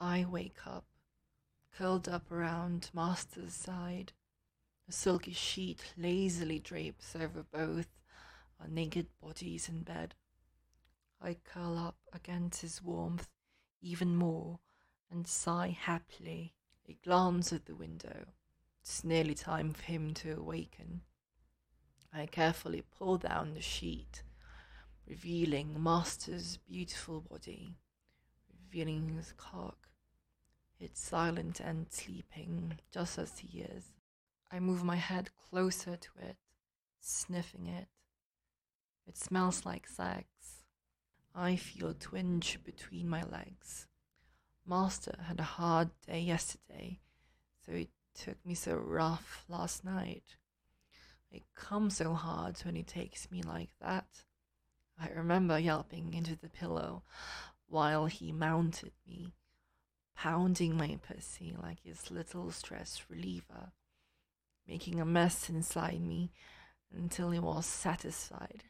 I wake up, curled up around Master's side. A silky sheet lazily drapes over both our naked bodies in bed. I curl up against his warmth even more and sigh happily. I glance at the window. It's nearly time for him to awaken. I carefully pull down the sheet, revealing Master's beautiful body, revealing his cock. It's silent and sleeping, just as he is. I move my head closer to it, sniffing it. It smells like sex. I feel a twinge between my legs. Master had a hard day yesterday, so it took me so rough last night. I come so hard when he takes me like that. I remember yelping into the pillow while he mounted me, pounding my pussy like his little stress reliever, making a mess inside me until he was satisfied.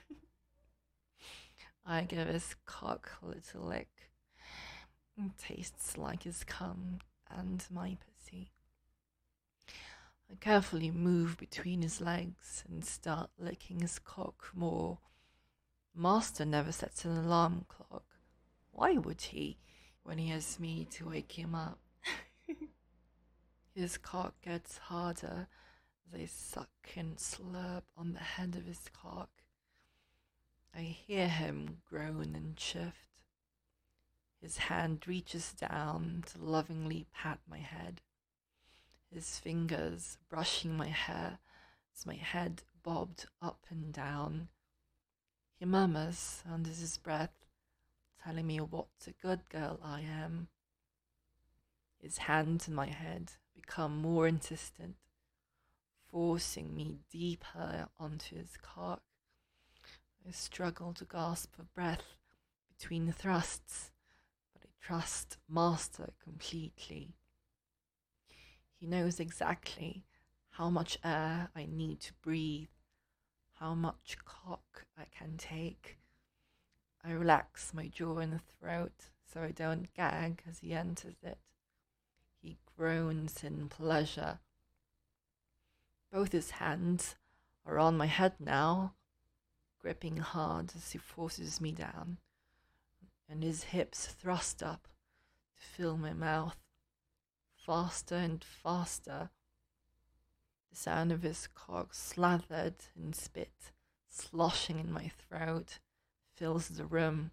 I give his cock a little lick. It tastes like his cum and my pussy. I carefully move between his legs and start licking his cock more. Master never sets an alarm clock. Why would he, when he has me to wake him up? His cock gets harder as I suck and slurp on the head of his cock. I hear him groan and shift. His hand reaches down to lovingly pat my head, his fingers brushing my hair as my head bobbed up and down. He murmurs under his breath, telling me what a good girl I am. His hands in my head become more insistent, forcing me deeper onto his cock. I struggle to gasp for breath between the thrusts, but I trust Master completely. He knows exactly how much air I need to breathe, how much cock I can take. I relax my jaw in the throat so I don't gag as he enters it. He groans in pleasure. Both his hands are on my head now, gripping hard as he forces me down, and his hips thrust up to fill my mouth. Faster and faster. The sound of his cock slathered in spit, sloshing in my throat, fills the room.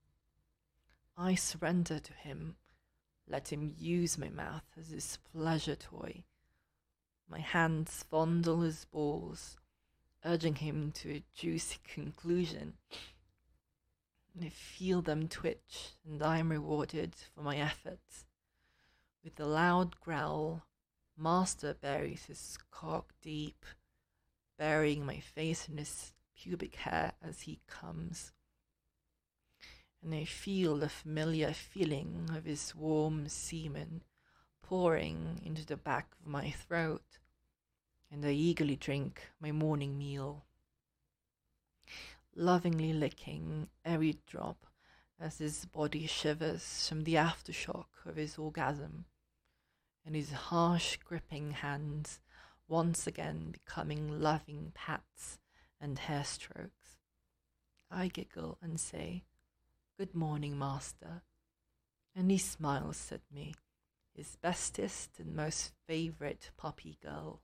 I surrender to him, let him use my mouth as his pleasure toy. My hands fondle his balls, urging him to a juicy conclusion. I feel them twitch, and I am rewarded for my efforts. With a loud growl, Master buries his cock deep, burying my face in his pubic hair as he comes. And I feel the familiar feeling of his warm semen pouring into the back of my throat, and I eagerly drink my morning meal, lovingly licking every drop as his body shivers from the aftershock of his orgasm, and his harsh gripping hands once again becoming loving pats and hair strokes. I giggle and say, "Good morning, Master," and he smiles at me, his bestest and most favorite puppy girl.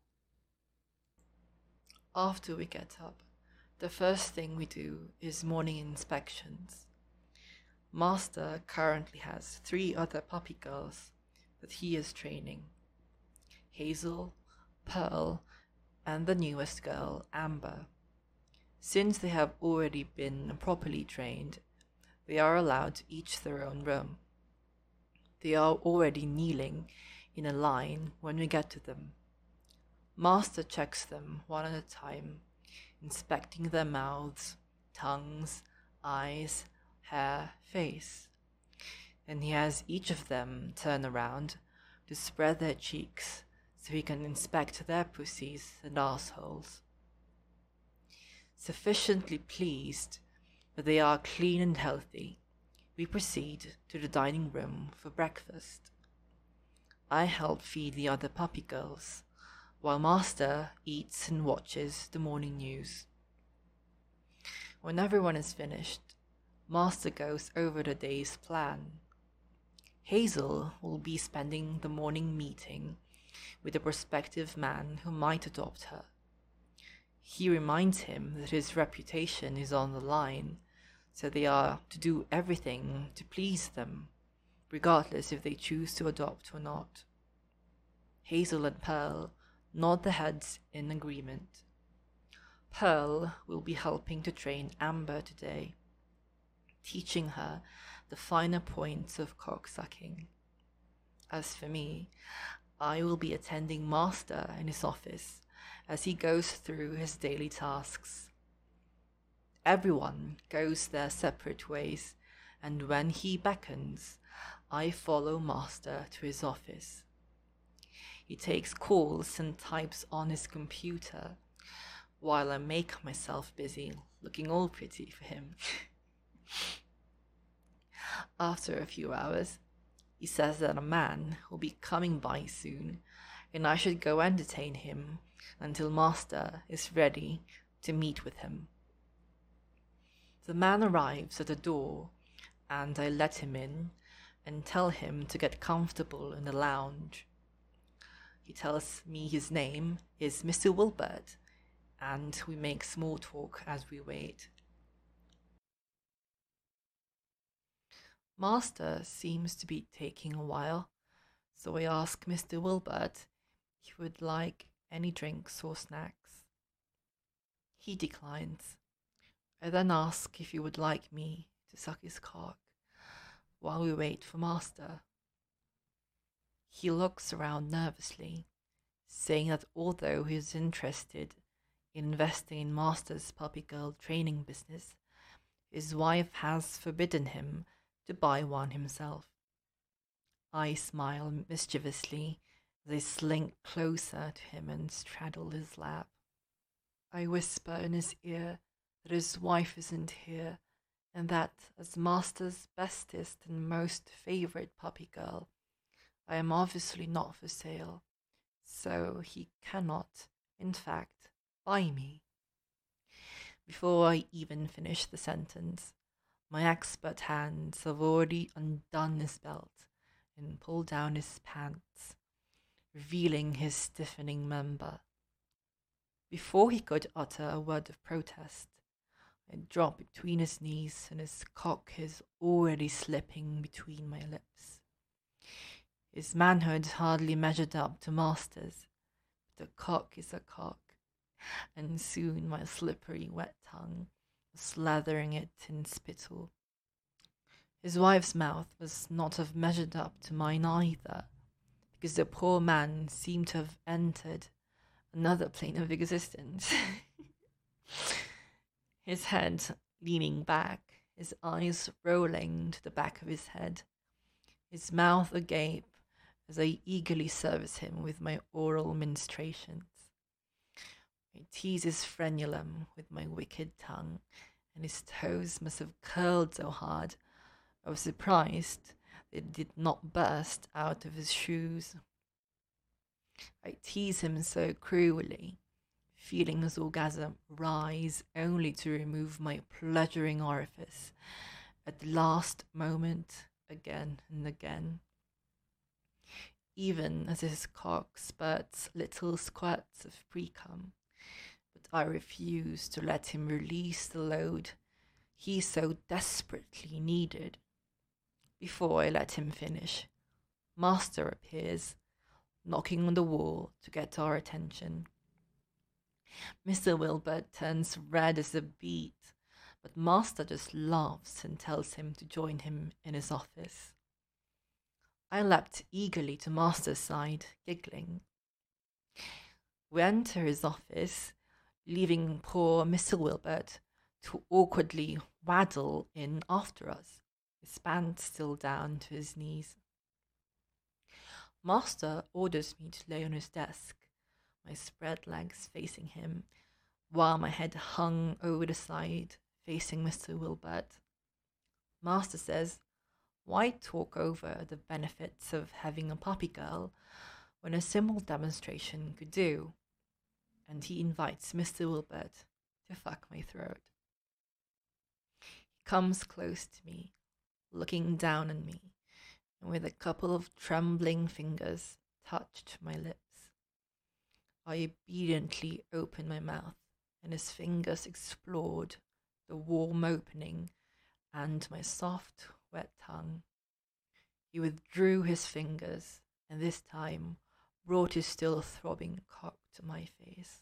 After we get up, the first thing we do is morning inspections. Master currently has 3 other puppy girls that he is training: Hazel, Pearl, and the newest girl, Amber. Since they have already been properly trained, they are allowed each their own room. They are already kneeling in a line when we get to them. Master checks them one at a time, inspecting their mouths, tongues, eyes, hair, face. And he has each of them turn around to spread their cheeks so he can inspect their pussies and assholes. Sufficiently pleased that they are clean and healthy, We proceed to the dining room for breakfast. I help feed the other puppy girls, while Master eats and watches the morning news. When everyone is finished, Master goes over the day's plan. Hazel will be spending the morning meeting with a prospective man who might adopt her. He reminds him that his reputation is on the line, so they are to do everything to please them, regardless if they choose to adopt or not. Hazel and Pearl nod their heads in agreement. Pearl will be helping to train Amber today, teaching her the finer points of cocksucking. As for me, I will be attending Master in his office as he goes through his daily tasks. Everyone goes their separate ways, and when he beckons, I follow Master to his office. He takes calls and types on his computer, while I make myself busy looking all pretty for him. After a few hours, he says that a man will be coming by soon, and I should go entertain him until Master is ready to meet with him. The man arrives at the door, and I let him in and tell him to get comfortable in the lounge. He tells me his name is Mr. Wilbert, and we make small talk as we wait. Master seems to be taking a while, so I ask Mr. Wilbert if he would like any drinks or snacks. He declines. I then ask if he would like me to suck his cock while we wait for Master. He looks around nervously, saying that although he is interested in investing in Master's puppy girl training business, his wife has forbidden him to buy one himself. I smile mischievously as I slink closer to him and straddle his lap. I whisper in his ear that his wife isn't here, and that as Master's bestest and most favorite puppy girl, I am obviously not for sale, so he cannot, in fact, buy me. Before I even finish the sentence, my expert hands have already undone his belt and pulled down his pants, revealing his stiffening member. Before he could utter a word of protest, I drop between his knees and his cock is already slipping between my lips. His manhood hardly measured up to Master's, but a cock is a cock, and soon my slippery wet tongue was slathering it in spittle. His wife's mouth was not have measured up to mine either, because the poor man seemed to have entered another plane of existence. His head leaning back, his eyes rolling to the back of his head, his mouth agape as I eagerly service him with my oral ministrations. I tease his frenulum with my wicked tongue, and his toes must have curled so hard I was surprised they did not burst out of his shoes. I tease him so cruelly, feeling his orgasm rise only to remove my pleasuring orifice at the last moment again and again. Even as his cock spurts little squirts of precum, but I refuse to let him release the load he so desperately needed. Before I let him finish, Master appears, knocking on the wall to get our attention. Mr. Wilbert turns red as a beet, but Master just laughs and tells him to join him in his office. I leapt eagerly to Master's side, giggling. We enter his office, leaving poor Mr. Wilbert to awkwardly waddle in after us, his pants still down to his knees. Master orders me to lay on his desk, my spread legs facing him, while my head hung over the side, facing Mr. Wilbert. Master says, why talk over the benefits of having a puppy girl when a simple demonstration could do? And he invites Mr. Wilbert to fuck my throat. He comes close to me, looking down on me, and with a couple of trembling fingers touched my lips. I obediently opened my mouth, and his fingers explored the warm opening and my soft, wet tongue. He withdrew his fingers, and this time brought his still throbbing cock to my face.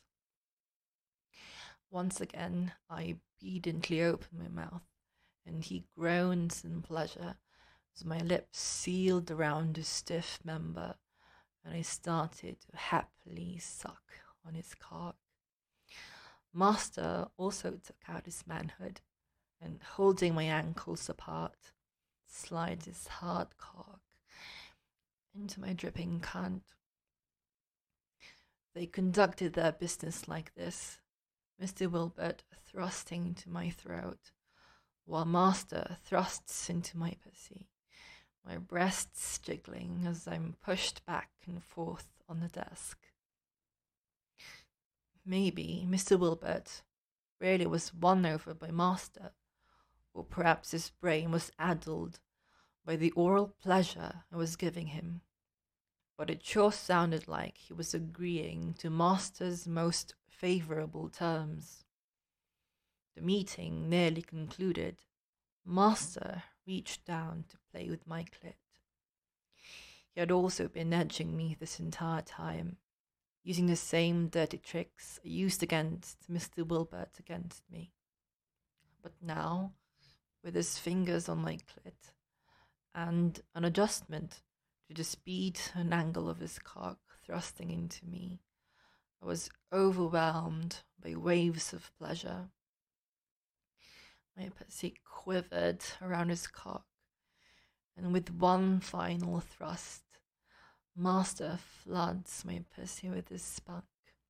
Once again, I obediently opened my mouth, and he groans in pleasure as my lips sealed around his stiff member, and I started to happily suck on his cock. Master also took out his manhood, and holding my ankles apart, slides his hard cock into my dripping cunt. They conducted their business like this, Mr. Wilbert thrusting into my throat, while Master thrusts into my pussy, my breasts jiggling as I'm pushed back and forth on the desk. Maybe Mr. Wilbert really was won over by Master, or perhaps his brain was addled by the oral pleasure I was giving him. But it sure sounded like he was agreeing to Master's most favorable terms. The meeting nearly concluded. Master reached down to play with my clit. He had also been edging me this entire time, using the same dirty tricks I used against Mr. Wilbert against me. But now, with his fingers on my clit, and an adjustment to the speed and angle of his cock thrusting into me, I was overwhelmed by waves of pleasure. My pussy quivered around his cock, and with one final thrust, Master floods my pussy with his spunk.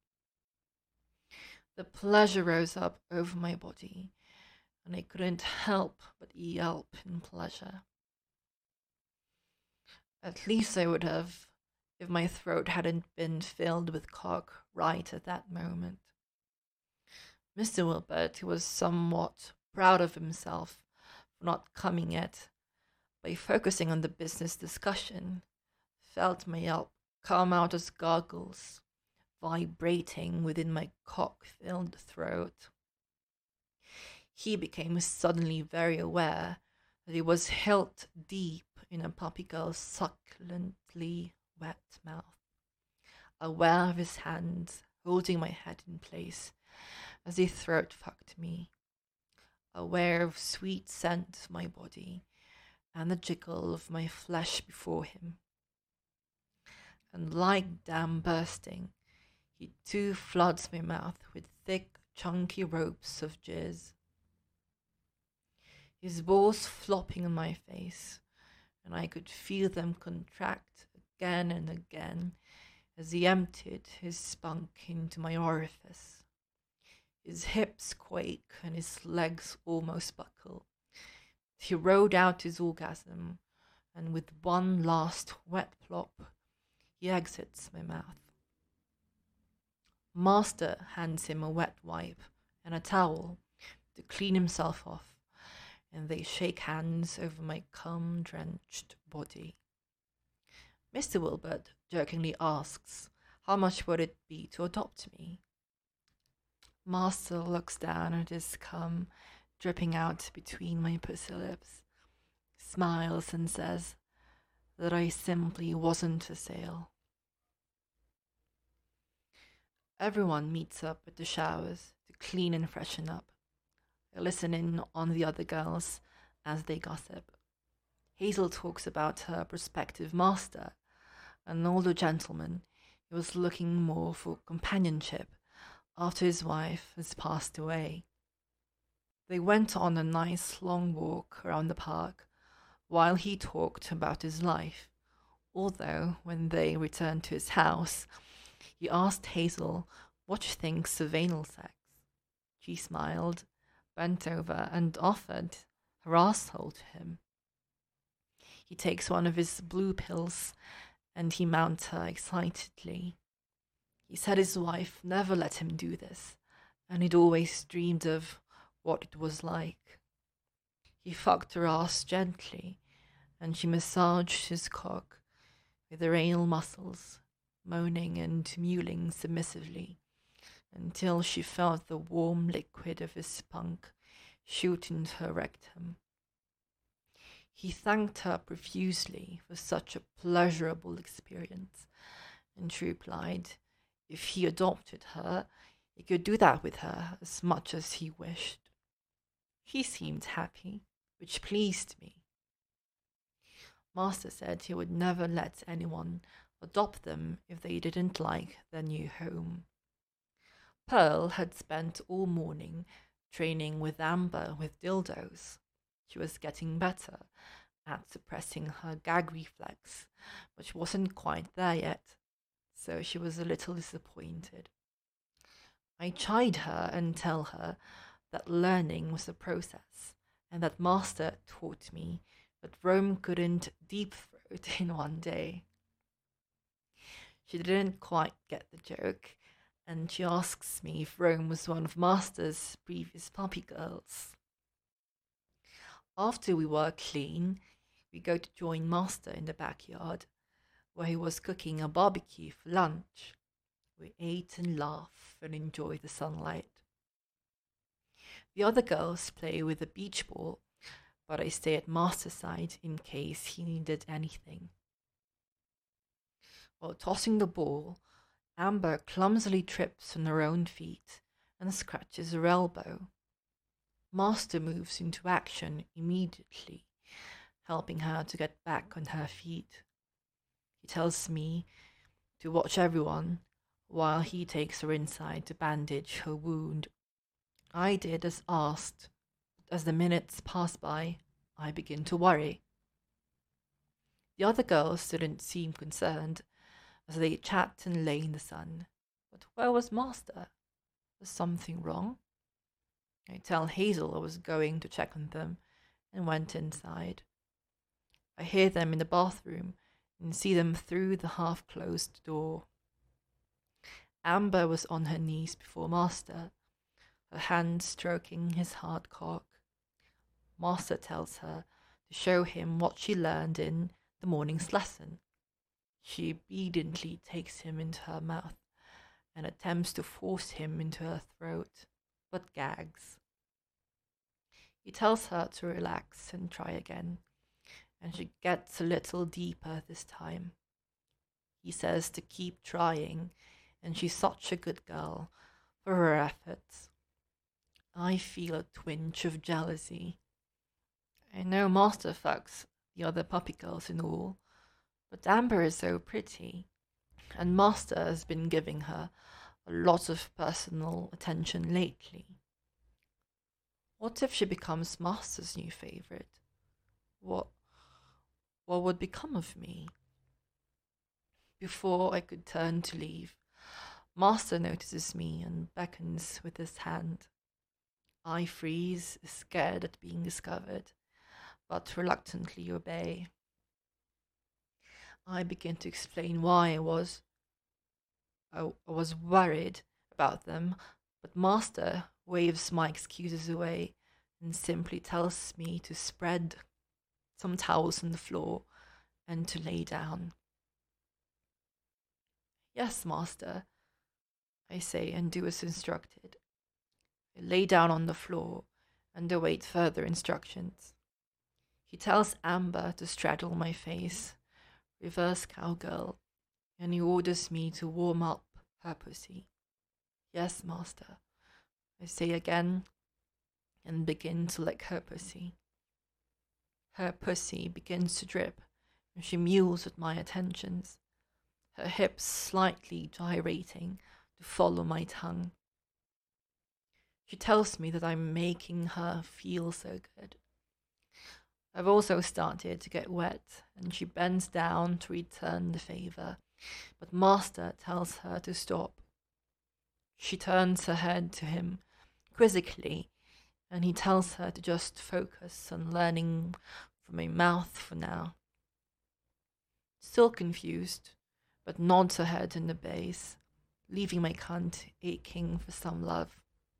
The pleasure rose up over my body, and I couldn't help but yelp in pleasure. At least I would have, if my throat hadn't been filled with cock right at that moment. Mr. Wilbert, who was somewhat proud of himself for not coming yet, by focusing on the business discussion, felt my yelp come out as gargles, vibrating within my cock-filled throat. He became suddenly very aware that he was hilt deep in a puppy girl's succulently wet mouth, aware of his hands holding my head in place as he throat-fucked me, aware of sweet scent of my body and the jiggle of my flesh before him. And like dam bursting, he too floods my mouth with thick, chunky ropes of jizz. His balls flopping on my face, and I could feel them contract again and again as he emptied his spunk into my orifice. His hips quake and his legs almost buckle. He rode out his orgasm, and with one last wet plop, he exits my mouth. Master hands him a wet wipe and a towel to clean himself off, and they shake hands over my cum-drenched body. Mr. Wilbert jokingly asks, how much would it be to adopt me? Master looks down at his cum dripping out between my pussy lips, smiles and says that I simply wasn't for sale. Everyone meets up at the showers to clean and freshen up. I listen in on the other girls as they gossip. Hazel talks about her prospective master, an older gentleman who was looking more for companionship after his wife has passed away. They went on a nice long walk around the park while he talked about his life, although when they returned to his house, he asked Hazel what she thinks of anal sex. She smiled, bent over, and offered her asshole to him. He takes one of his blue pills and he mounts her excitedly. He said his wife never let him do this, and he'd always dreamed of what it was like. He fucked her ass gently, and she massaged his cock with her anal muscles, moaning and mewling submissively, until she felt the warm liquid of his spunk shoot into her rectum. He thanked her profusely for such a pleasurable experience, and she replied, if he adopted her, he could do that with her as much as he wished. He seemed happy, which pleased me. Master said he would never let anyone adopt them if they didn't like their new home. Pearl had spent all morning training with Amber with dildos. She was getting better at suppressing her gag reflex, but she wasn't quite there yet, so she was a little disappointed. I chide her and tell her that learning was a process, and that Master taught me that Rome couldn't deep throat in one day. She didn't quite get the joke, and she asks me if Rome was one of Master's previous puppy girls. After we were clean, we go to join Master in the backyard, where he was cooking a barbecue for lunch. We ate and laughed and enjoyed the sunlight. The other girls play with a beach ball, but I stay at Master's side in case he needed anything. While tossing the ball, Amber clumsily trips on her own feet and scratches her elbow. Master moves into action immediately, helping her to get back on her feet. He tells me to watch everyone while he takes her inside to bandage her wound. I did as asked, but as the minutes pass by, I begin to worry. The other girls didn't seem concerned as they chat and lay in the sun. But where was Master? Was something wrong? I tell Hazel I was going to check on them and went inside. I hear them in the bathroom and see them through the half-closed door. Amber was on her knees before Master, her hand stroking his hard cock. Master tells her to show him what she learned in the morning's lesson. She obediently takes him into her mouth and attempts to force him into her throat, but gags. He tells her to relax and try again, and she gets a little deeper this time. He says to keep trying, and she's such a good girl for her efforts. I feel a twinge of jealousy. I know Master fucks the other puppy girls and all, but Amber is so pretty, and Master has been giving her a lot of personal attention lately. What if she becomes Master's new favorite? What would become of me? Before I could turn to leave, Master notices me and beckons with his hand. I freeze, scared at being discovered, but reluctantly obey. I begin to explain why I was worried about them, but Master waves my excuses away and simply tells me to spread some towels on the floor and to lay down. Yes, Master, I say and do as instructed. I lay down on the floor and await further instructions. He tells Amber to straddle my face, reverse cowgirl, and he orders me to warm up her pussy. Yes, Master, I say again, and begin to lick her pussy. Her pussy begins to drip, and she mews at my attentions, her hips slightly gyrating to follow my tongue. She tells me that I'm making her feel so good. I've also started to get wet, and she bends down to return the favor, but Master tells her to stop. She turns her head to him quizzically and he tells her to just focus on learning from my mouth for now. Still confused, but nods her head and obeys, leaving my cunt aching for some love.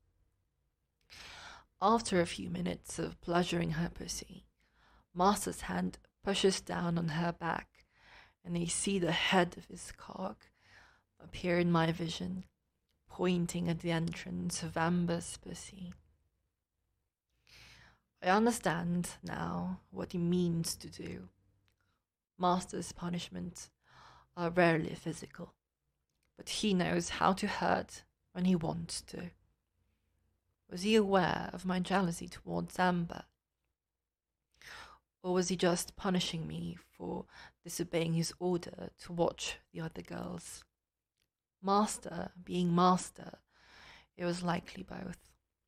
After a few minutes of pleasuring her pussy, Master's hand pushes down on her back, and I see the head of his cock appear in my vision, pointing at the entrance of Amber's pussy. I understand now what he means to do. Master's punishments are rarely physical, but he knows how to hurt when he wants to. Was he aware of my jealousy towards Amber? Or was he just punishing me for disobeying his order to watch the other girls? Master being master, it was likely both.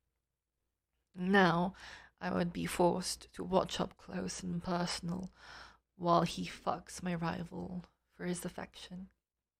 Now I would be forced to watch up close and personal while he fucks my rival for his affection.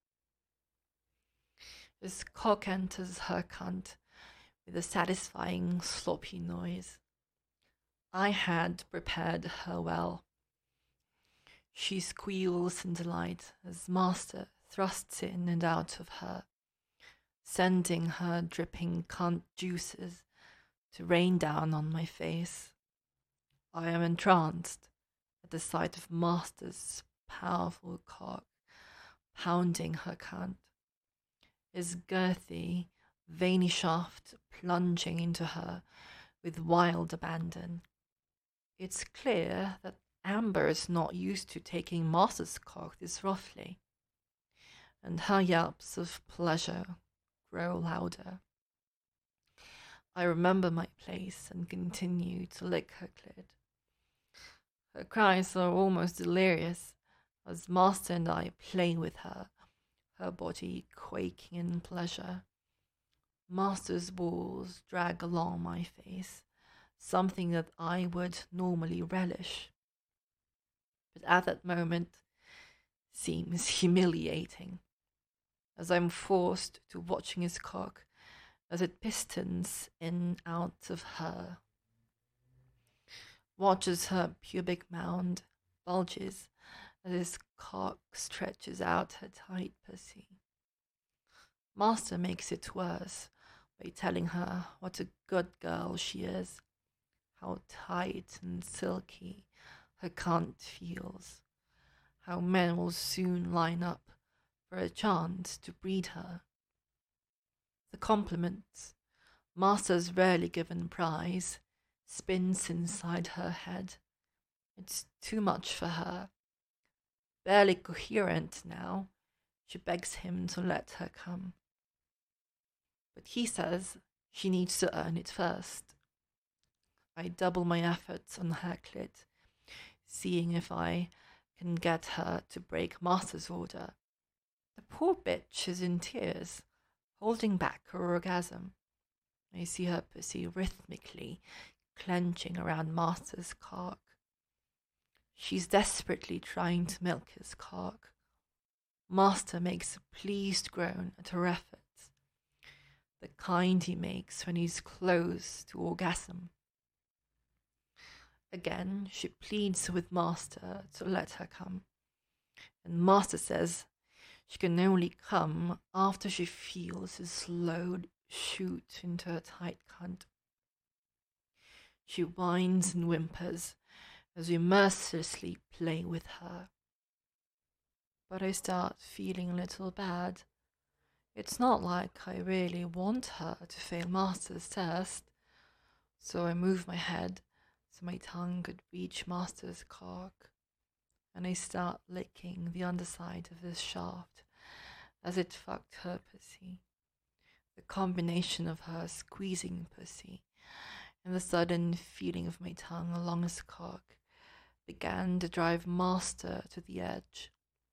His cock enters her cunt with a satisfying sloppy noise. I had prepared her well. She squeals in delight as Master thrusts in and out of her, sending her dripping cunt juices to rain down on my face. I am entranced at the sight of Master's powerful cock pounding her cunt, his girthy, veiny shaft plunging into her with wild abandon. It's clear that Amber is not used to taking Master's cock this roughly, and her yelps of pleasure grow louder. I remember my place and continue to lick her clit. Her cries are almost delirious as Master and I play with her, her body quaking in pleasure. Master's balls drag along my face, something that I would normally relish, but at that moment seems humiliating, as I'm forced to watching his cock as it pistons in out of her, watches her pubic mound bulges as his cock stretches out her tight pussy. Master makes it worse by telling her what a good girl she is, how tight and silky her cunt feels, how men will soon line up for a chance to breed her. The compliments, Master's rarely given prize, spins inside her head. It's too much for her. Barely coherent now, she begs him to let her come. But he says she needs to earn it first. I double my efforts on her clit, seeing if I can get her to break Master's order. The poor bitch is in tears, holding back her orgasm. I see her pussy rhythmically clenching around Master's cock. She's desperately trying to milk his cock. Master makes a pleased groan at her efforts, the kind he makes when he's close to orgasm. Again, she pleads with Master to let her come, and Master says she can only come after she feels his load shoot into her tight cunt. She whines and whimpers as we mercilessly play with her. But I start feeling a little bad. It's not like I really want her to fail Master's test, so I move my head so my tongue could reach Master's cock, and I start licking the underside of his shaft as it fucked her pussy. The combination of her squeezing pussy and the sudden feeling of my tongue along his cock began to drive Master to the edge.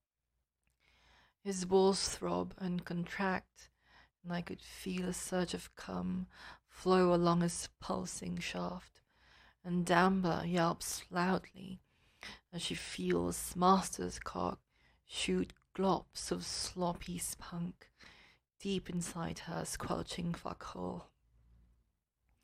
His balls throb and contract, and I could feel a surge of cum flow along his pulsing shaft, and Amber yelps loudly as she feels Master's cock shoot globs of sloppy spunk deep inside her squelching fuckhole.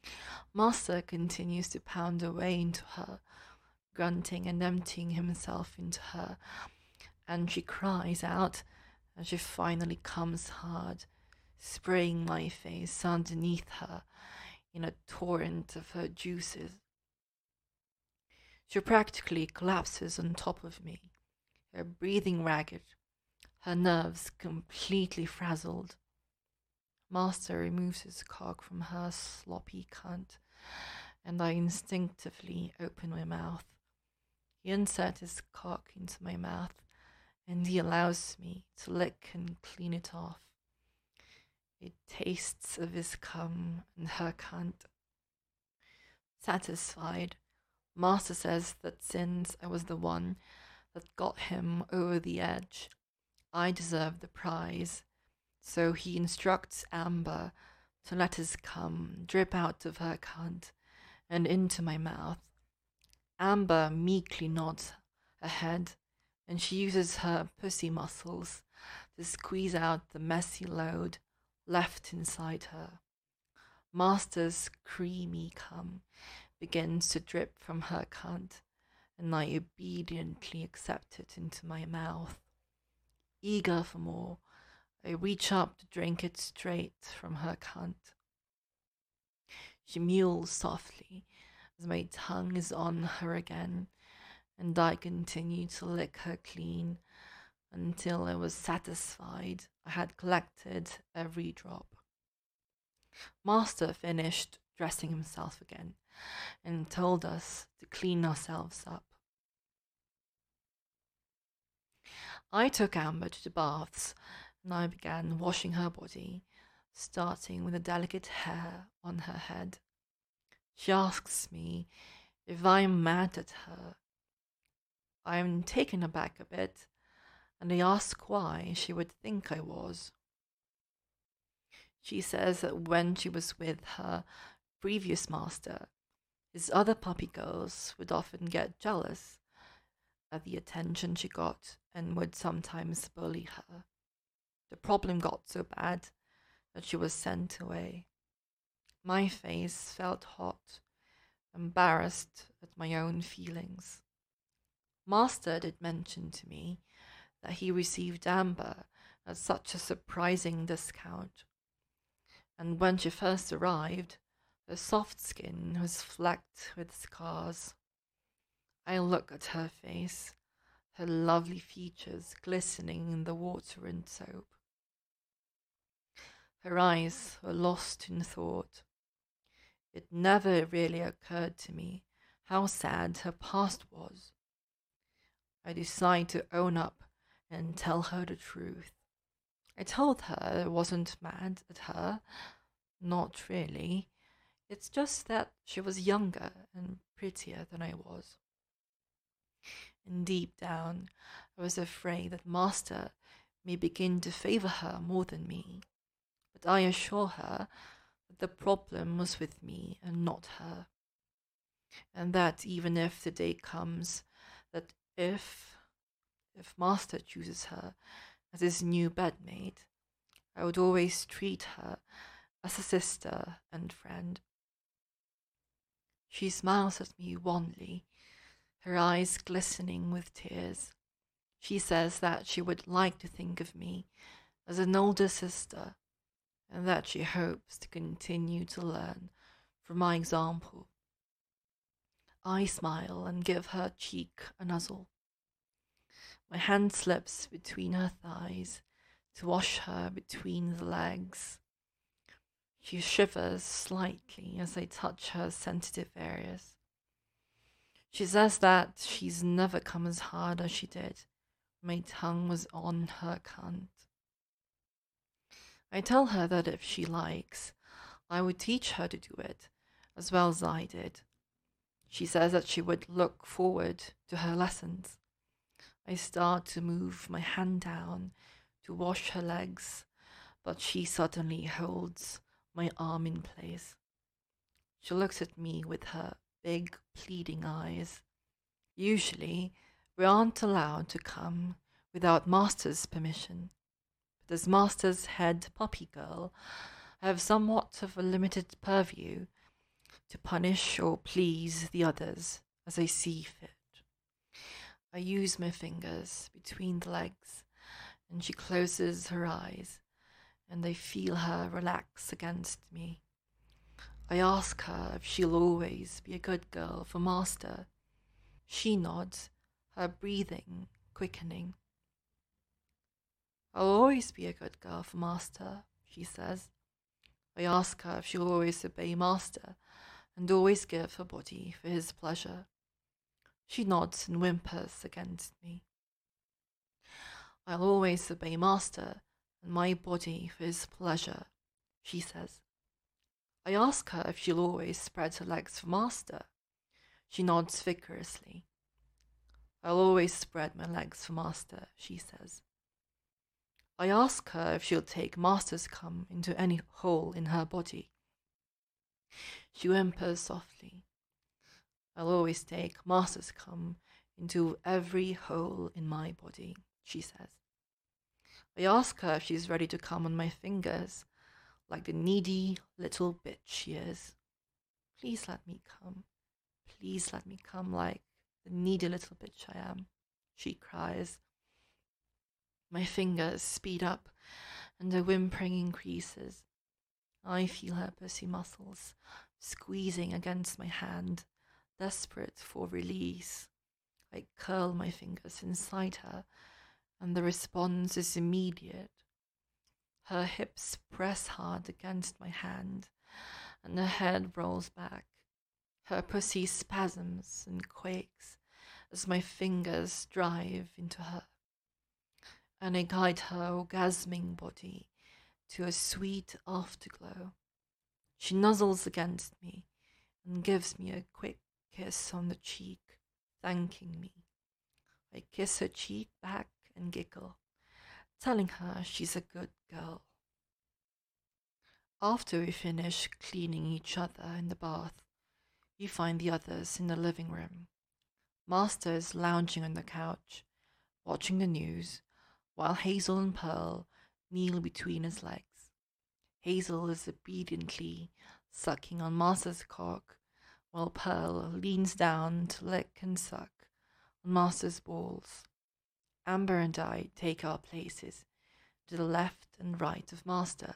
Master continues to pound away into her, grunting and emptying himself into her, and she cries out as she finally comes hard, spraying my face underneath her in a torrent of her juices. She practically collapses on top of me, her breathing ragged, her nerves completely frazzled. Master removes his cock from her sloppy cunt, and I instinctively open my mouth. He inserts his cock into my mouth, and he allows me to lick and clean it off. It tastes of his cum and her cunt. Satisfied, Master says that since I was the one that got him over the edge, I deserve the prize, so he instructs Amber to let his cum drip out of her cunt and into my mouth. Amber meekly nods her head, and she uses her pussy muscles to squeeze out the messy load left inside her. Master's creamy cum begins to drip from her cunt, and I obediently accept it into my mouth. Eager for more, I reach up to drink it straight from her cunt. She mews softly as my tongue is on her again, and I continue to lick her clean until I was satisfied I had collected every drop. Master finished dressing himself again and told us to clean ourselves up. I took Amber to the baths, and I began washing her body, starting with the delicate hair on her head. She asks me if I'm mad at her. I'm taken aback a bit, and I ask why she would think I was. She says that when she was with her previous master, his other puppy girls would often get jealous at the attention she got and would sometimes bully her. The problem got so bad that she was sent away. My face felt hot, embarrassed at my own feelings. Master did mention to me that he received Amber at such a surprising discount, and when she first arrived, her soft skin was flecked with scars. I look at her face, her lovely features glistening in the water and soap. Her eyes were lost in thought. It never really occurred to me how sad her past was. I decided to own up and tell her the truth. I told her I wasn't mad at her. Not really. It's just that she was younger and prettier than I was. And deep down, I was afraid that Master may begin to favor her more than me. But I assure her that the problem was with me and not her. And that even if the day comes that if Master chooses her as his new bedmate, I would always treat her as a sister and friend. She smiles at me wanly, her eyes glistening with tears. She says that she would like to think of me as an older sister, and that she hopes to continue to learn from my example. I smile and give her cheek a nuzzle. My hand slips between her thighs to wash her between the legs. She shivers slightly as I touch her sensitive areas. She says that she's never come as hard as she did. My tongue was on her cunt. I tell her that if she likes, I would teach her to do it, as well as I did. She says that she would look forward to her lessons. I start to move my hand down to wash her legs, but she suddenly holds my arm in place. She looks at me with her big, pleading eyes. Usually, we aren't allowed to come without Master's permission, but as Master's head puppy girl, I have somewhat of a limited purview to punish or please the others as I see fit. I use my fingers between the legs, and she closes her eyes, and I feel her relax against me. I ask her if she'll always be a good girl for Master. She nods, her breathing quickening. I'll always be a good girl for Master, she says. I ask her if she'll always obey Master and always give her body for his pleasure. She nods and whimpers against me. I'll always obey Master and my body for his pleasure, she says. I ask her if she'll always spread her legs for Master. She nods vigorously. I'll always spread my legs for Master, she says. I ask her if she'll take Master's cum into any hole in her body. She whimpers softly. I'll always take Master's cum into every hole in my body, she says. I ask her if she's ready to come on my fingers, like the needy little bitch she is. Please let me come. Please let me come like the needy little bitch I am, she cries. My fingers speed up, and the whimpering increases. I feel her pussy muscles squeezing against my hand, desperate for release. I curl my fingers inside her, and the response is immediate. Her hips press hard against my hand, and her head rolls back. Her pussy spasms and quakes as my fingers drive into her, and I guide her orgasming body to a sweet afterglow. She nuzzles against me and gives me a quick kiss on the cheek, thanking me. I kiss her cheek back and giggle, telling her she's a good girl. After we finish cleaning each other in the bath, we find the others in the living room. Master is lounging on the couch, watching the news, while Hazel and Pearl kneel between his legs. Hazel is obediently sucking on Master's cock, while Pearl leans down to lick and suck on Master's balls. Amber and I take our places to the left and right of Master.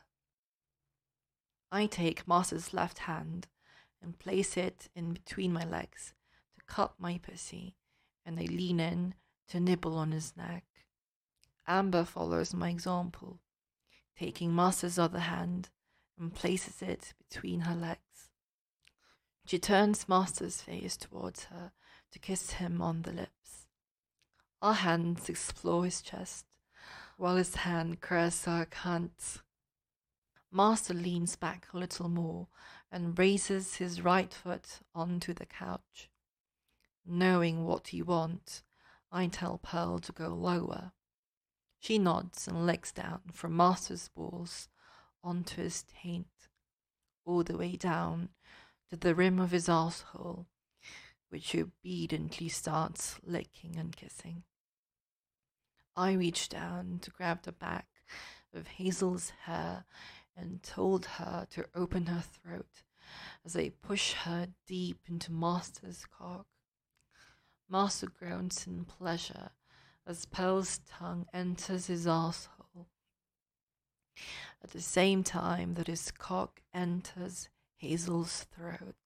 I take Master's left hand and place it in between my legs to cup my pussy, and I lean in to nibble on his neck. Amber follows my example, taking Master's other hand and places it between her legs. She turns Master's face towards her to kiss him on the lips. Our hands explore his chest, while his hand caresses our cunt. Master leans back a little more and raises his right foot onto the couch. Knowing what he wants, I tell Pearl to go lower. She nods and licks down from Master's balls onto his taint, all the way down to the rim of his asshole, which he obediently starts licking and kissing. I reach down to grab the back of Hazel's hair and told her to open her throat as I push her deep into Master's cock. Master groans in pleasure as Pearl's tongue enters his asshole, at the same time that his cock enters Hazel's throat.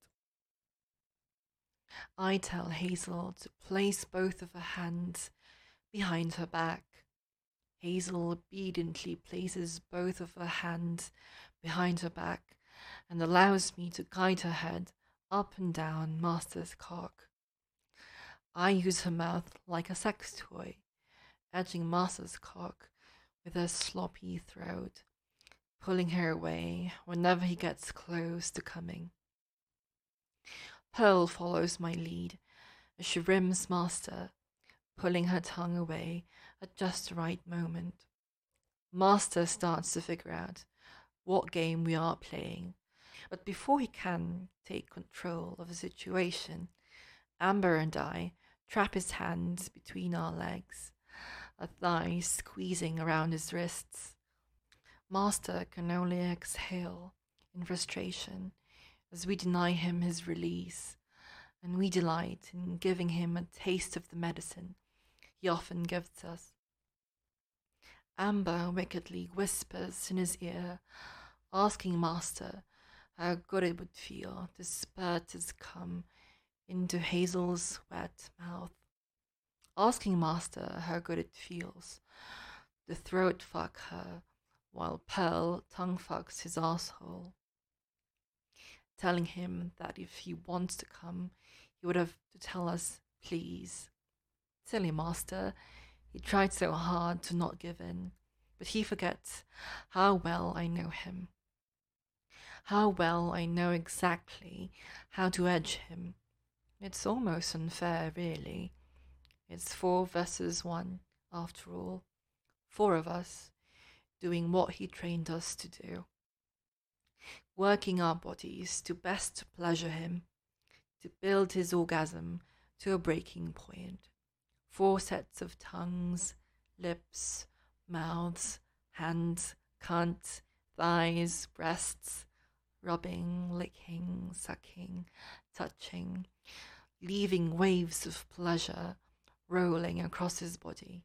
I tell Hazel to place both of her hands behind her back. Hazel obediently places both of her hands behind her back and allows me to guide her head up and down Master's cock. I use her mouth like a sex toy, edging Master's cock with her sloppy throat, pulling her away whenever he gets close to coming. Pearl follows my lead as she rims Master, pulling her tongue away at just the right moment. Master starts to figure out what game we are playing, but before he can take control of the situation, Amber and I trap his hands between our legs, a thigh squeezing around his wrists. Master can only exhale in frustration as we deny him his release, and we delight in giving him a taste of the medicine he often gives us. Amber wickedly whispers in his ear, asking Master how good it would feel to spurt his cum into Hazel's wet mouth. Asking Master how good it feels to throat fuck her while Pearl tongue fucks his asshole. Telling him that if he wants to come, he would have to tell us, please. Silly Master, he tried so hard to not give in, but he forgets how well I know him. How well I know exactly how to edge him. It's almost unfair, really. It's 4 versus 1, after all. 4 of us, doing what he trained us to do. Working our bodies to best pleasure him, to build his orgasm to a breaking point. 4 sets of tongues, lips, mouths, hands, cunt, thighs, breasts, rubbing, licking, sucking, touching, leaving waves of pleasure rolling across his body.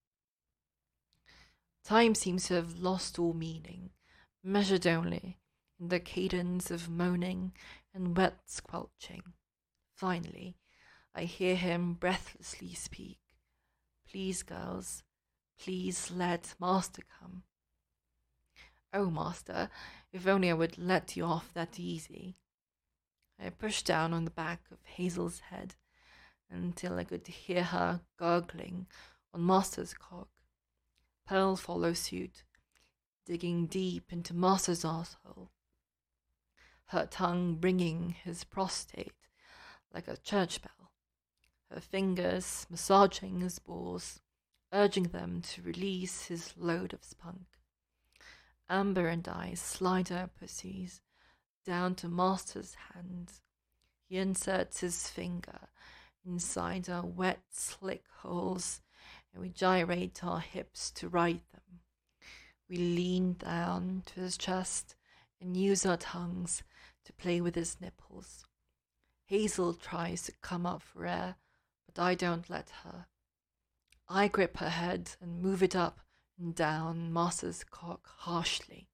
Time seems to have lost all meaning, measured only in the cadence of moaning and wet squelching. Finally, I hear him breathlessly speak. Please, girls, please let Master come. Oh, Master, if only I would let you off that easy. I pushed down on the back of Hazel's head until I could hear her gurgling on Master's cock. Pearl follows suit, digging deep into Master's arsehole, her tongue ringing his prostate like a church bell, her fingers massaging his balls, urging them to release his load of spunk. Amber and I slide our pussies down to Master's hand. He inserts his finger inside our wet, slick holes, and we gyrate our hips to ride them. We lean down to his chest and use our tongues to play with his nipples. Hazel tries to come up for air, but I don't let her. I grip her head and move it up and down Master's cock harshly.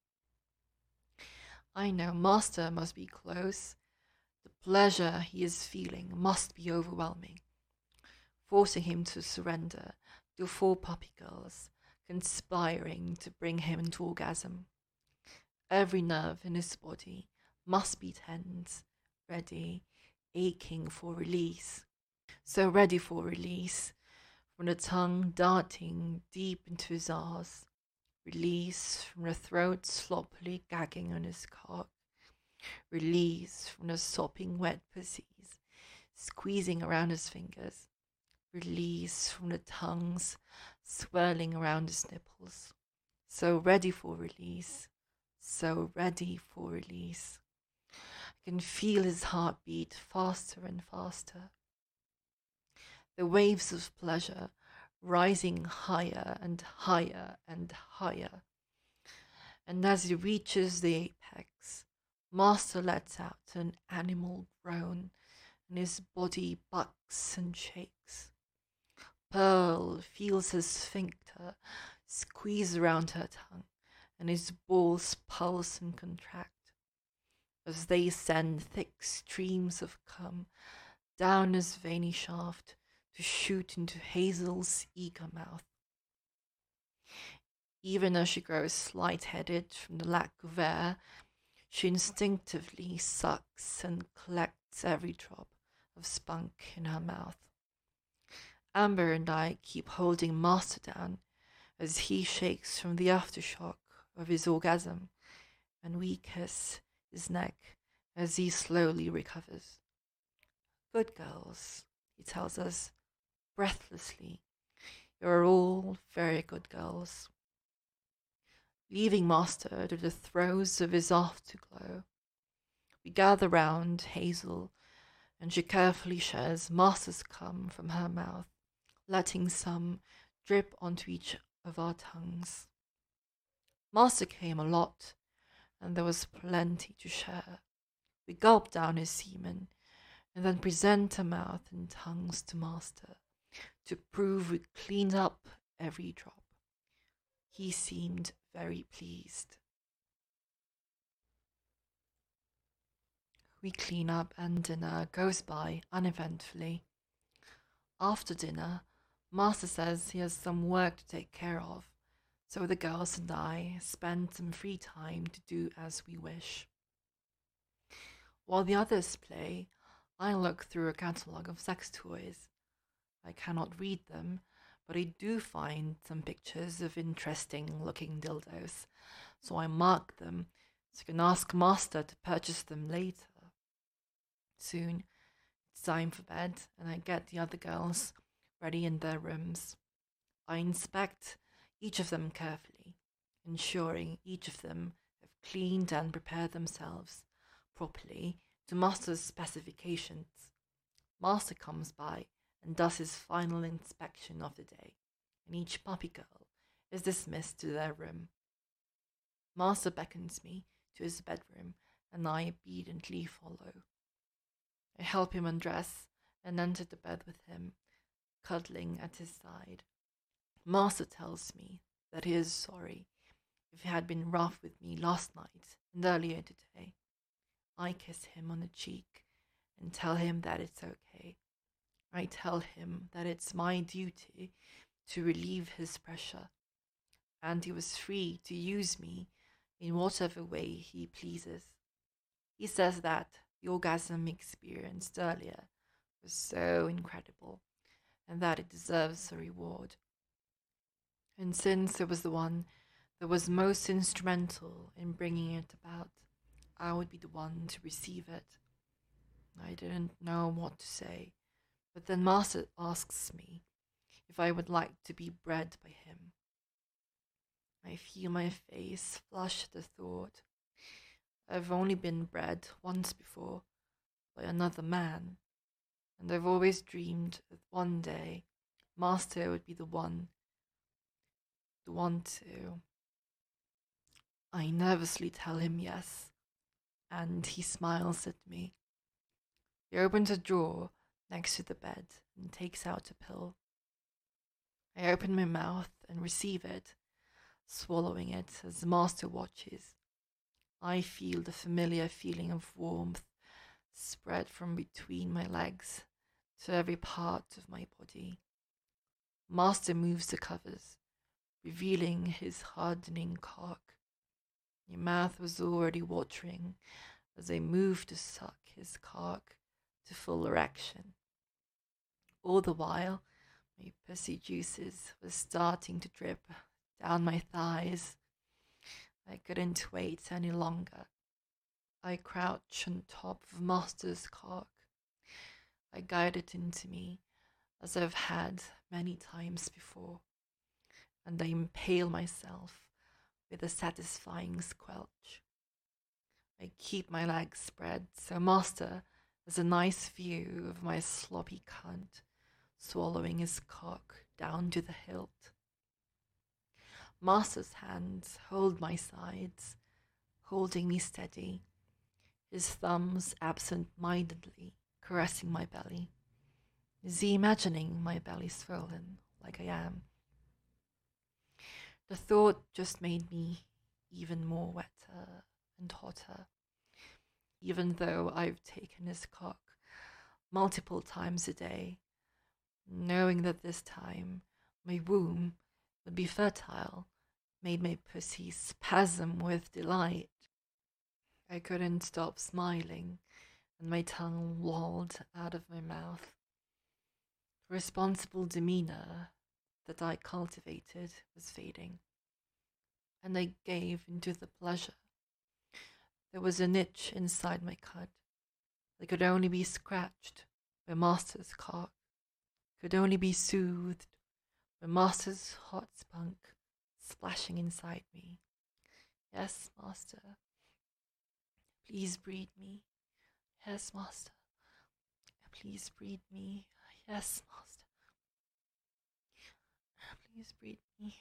I know Master must be close. The pleasure he is feeling must be overwhelming, forcing him to surrender to 4 puppy girls, conspiring to bring him into orgasm. Every nerve in his body must be tense, ready, aching for release. So ready for release, from the tongue darting deep into his arse, release from the throat sloppily gagging on his cock, release from the sopping wet pussies squeezing around his fingers, release from the tongues swirling around his nipples. So ready for release, so ready for release. I can feel his heart beat faster and faster. The waves of pleasure rising higher and higher and higher. And as he reaches the apex, Master lets out an animal groan, and his body bucks and shakes. Pearl feels his sphincter squeeze around her tongue, and his balls pulse and contract as they send thick streams of cum down his veiny shaft to shoot into Hazel's eager mouth. Even as she grows light-headed from the lack of air, she instinctively sucks and collects every drop of spunk in her mouth. Amber and I keep holding Master down as he shakes from the aftershock of his orgasm, and we kiss his neck as he slowly recovers. Good girls, he tells us breathlessly. You're all very good girls. Leaving Master to the throes of his afterglow, we gather round Hazel, and she carefully shares Master's cum from her mouth, letting some drip onto each of our tongues. Master came a lot, and there was plenty to share. We gulp down his semen, and then present our mouth and tongues to master, to prove we cleaned up every drop. He seemed very pleased. We clean up and dinner goes by uneventfully. After dinner, master says he has some work to take care of, so the girls and I spend some free time to do as we wish. While the others play, I look through a catalogue of sex toys. I cannot read them, but I do find some pictures of interesting looking dildos, so I mark them so I can ask master to purchase them later. Soon, it's time for bed, and I get the other girls ready in their rooms. I inspect each of them carefully, ensuring each of them have cleaned and prepared themselves properly to master's specifications. Master comes by and does his final inspection of the day, and each puppy girl is dismissed to their room. Master beckons me to his bedroom, and I obediently follow. I help him undress and enter the bed with him, cuddling at his side. Master tells me that he is sorry if he had been rough with me last night and earlier today. I kiss him on the cheek and tell him that it's okay. I tell him that it's my duty to relieve his pressure, and he was free to use me in whatever way he pleases. He says that the orgasm experienced earlier was so incredible, and that it deserves a reward. And since it was the one that was most instrumental in bringing it about, I would be the one to receive it. I didn't know what to say, but then Master asks me if I would like to be bred by him. I feel my face flush at the thought. I've only been bred once before by another man, and I've always dreamed that one day Master would be the one to. I nervously tell him yes, and he smiles at me. He opens a drawer next to the bed and takes out a pill. I open my mouth and receive it, swallowing it as Master watches. I feel the familiar feeling of warmth spread from between my legs to every part of my body. Master moves the covers, revealing his hardening cock. My mouth was already watering as I moved to suck his cock to full erection. All the while, my pussy juices were starting to drip down my thighs. I couldn't wait any longer. I crouch on top of Master's cock. I guide it into me, as I've had many times before, and I impale myself with a satisfying squelch. I keep my legs spread so Master has a nice view of my sloppy cunt swallowing his cock down to the hilt. Master's hands hold my sides, holding me steady, his thumbs absent-mindedly caressing my belly. Is he imagining my belly swollen like I am? The thought just made me even more wetter and hotter, even though I've taken his cock multiple times a day, knowing that this time my womb would be fertile made my pussy spasm with delight. I couldn't stop smiling, and my tongue lolled out of my mouth. The responsible demeanor that I cultivated was fading, and I gave into the pleasure. There was an itch inside my cunt that could only be scratched by Master's cock, could only be soothed by Master's hot spunk splashing inside me. Yes, Master. Please breed me. Yes, Master. Please breed me. Yes, Master. Please breed me.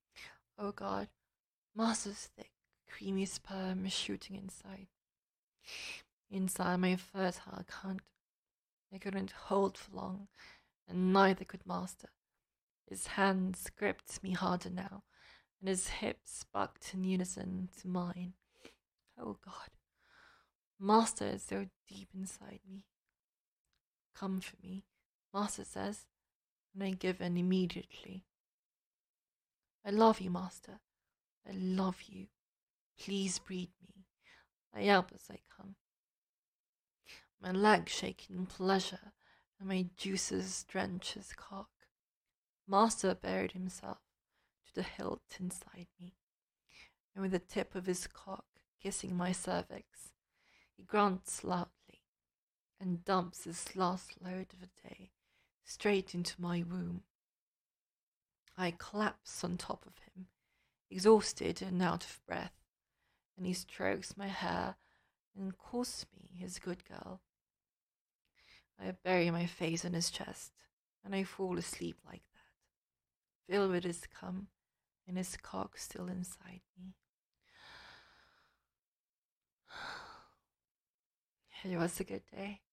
Oh God, Master's thick, creamy sperm is shooting inside. Inside my fertile cunt, I couldn't hold for long, and neither could Master. His hands gripped me harder now, and his hips bucked in unison to mine. Oh God, Master is so deep inside me. Come for me, Master says, and I give in immediately. I love you, Master. I love you. Please breed me. I yelp as I come. My legs shake in pleasure, and my juices drench his cock. Master buried himself to the hilt inside me, and with the tip of his cock kissing my cervix, he grunts loudly and dumps his last load of the day straight into my womb. I collapse on top of him, exhausted and out of breath, and he strokes my hair and calls me his good girl. I bury my face in his chest, and I fall asleep like that, filled with his cum and his cock still inside me. It was a good day.